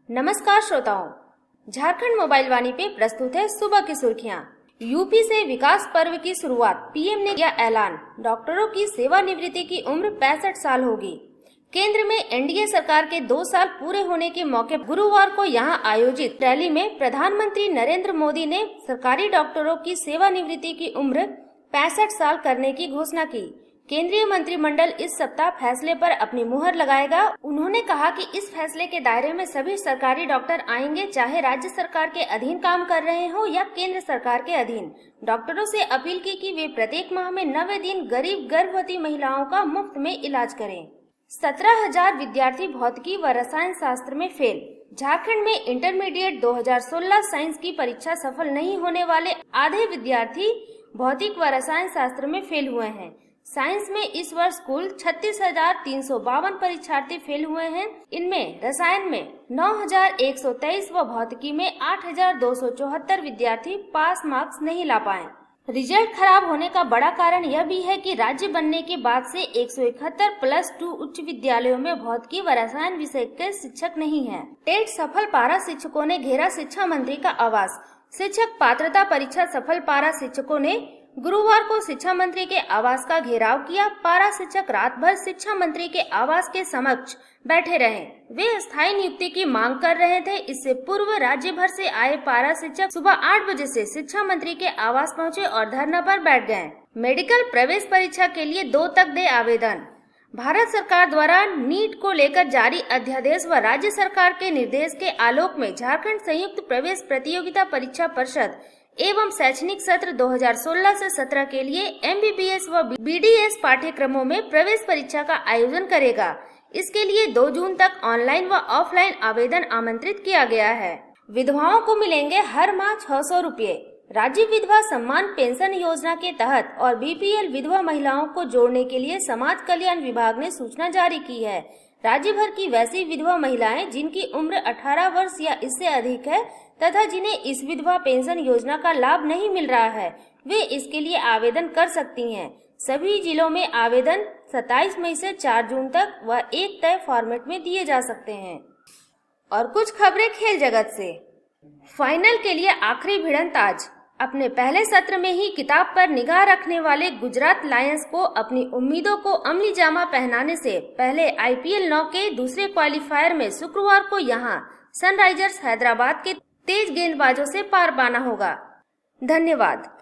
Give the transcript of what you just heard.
नमस्कार श्रोताओं, झारखंड मोबाइल वाणी पे प्रस्तुत है सुबह की सुर्खियां। यूपी से विकास पर्व की शुरुआत, पीएम ने किया ऐलान। डॉक्टरों की सेवानिवृत्ति की उम्र 65 साल होगी। केंद्र में एनडीए सरकार के 2 साल पूरे होने के मौके गुरुवार को यहां आयोजित रैली में प्रधानमंत्री नरेंद्र मोदी ने सरकारी डॉक्टरों की सेवानिवृत्ति की उम्र 65 साल करने की घोषणा की। केंद्रीय मंत्रिमंडल इस सप्ताह फैसले पर अपनी मुहर लगाएगा। उन्होंने कहा कि इस फैसले के दायरे में सभी सरकारी डॉक्टर आएंगे, चाहे राज्य सरकार के अधीन काम कर रहे हो या केंद्र सरकार के अधीन। डॉक्टरों से अपील की कि वे प्रत्येक माह में 90 दिन गरीब गर्भवती महिलाओं का मुफ्त में इलाज करें। 17,000 विद्यार्थी भौतिकी व रसायन शास्त्र में फेल। झारखंड में इंटरमीडिएट 2016 साइंस की परीक्षा सफल नहीं होने वाले आधे विद्यार्थी भौतिक व रसायन शास्त्र में फेल हुए हैं। साइंस में इस वर्ष कुल 36,352 परीक्षार्थी फेल हुए हैं। इनमें रसायन में 9,123 व भौतिकी में 8,274 विद्यार्थी पास मार्क्स नहीं ला पाए। रिजल्ट खराब होने का बड़ा कारण यह भी है कि राज्य बनने के बाद से 171 +2 उच्च विद्यालयों में भौतिकी व रसायन विषय के शिक्षक नहीं है। टेट सफल पारा शिक्षकों ने घेरा शिक्षा मंत्री का आवास। शिक्षक पात्रता परीक्षा सफल पारा शिक्षकों ने गुरुवार को शिक्षा मंत्री के आवास का घेराव किया। पारा शिक्षक रात भर शिक्षा मंत्री के आवास के समक्ष बैठे रहे। वे स्थायी नियुक्ति की मांग कर रहे थे। इससे पूर्व राज्य भर से आए पारा शिक्षक सुबह 8 बजे से शिक्षा मंत्री के आवास पहुंचे और धरना पर बैठ गए। मेडिकल प्रवेश परीक्षा के लिए 2 तक दे आवेदन। भारत सरकार द्वारा नीट को लेकर जारी अध्यादेश व राज्य सरकार के निर्देश के आलोक में झारखंड संयुक्त प्रवेश प्रतियोगिता परीक्षा परिषद एवं शैक्षणिक सत्र 2016 से 17 के लिए एमबीबीएस व बीडीएस पाठ्यक्रमों में प्रवेश परीक्षा का आयोजन करेगा। इसके लिए 2 जून तक ऑनलाइन व ऑफलाइन आवेदन आमंत्रित किया गया है। विधवाओं को मिलेंगे हर माह 600 रुपये। राज्य विधवा सम्मान पेंशन योजना के तहत और बीपीएल विधवा महिलाओं को जोड़ने के लिए समाज कल्याण विभाग ने सूचना जारी की है। राज्य भर की वैसी विधवा महिलाएं जिनकी उम्र 18 वर्ष या इससे अधिक है तथा जिन्हें इस विधवा पेंशन योजना का लाभ नहीं मिल रहा है, वे इसके लिए आवेदन कर सकती हैं। सभी जिलों में आवेदन 27 मई से 4 जून तक व एक तय फॉर्मेट में दिए जा सकते हैं। और कुछ खबरें खेल जगत से। फाइनल के लिए आखिरी भिड़ंत आज। अपने पहले सत्र में ही किताब पर निगाह रखने वाले गुजरात लायंस को अपनी उम्मीदों को अमली जामा पहनाने से पहले आईपीएल 9 के दूसरे क्वालिफायर में शुक्रवार को यहां सनराइजर्स हैदराबाद के तेज गेंदबाजों से पार पाना होगा। धन्यवाद।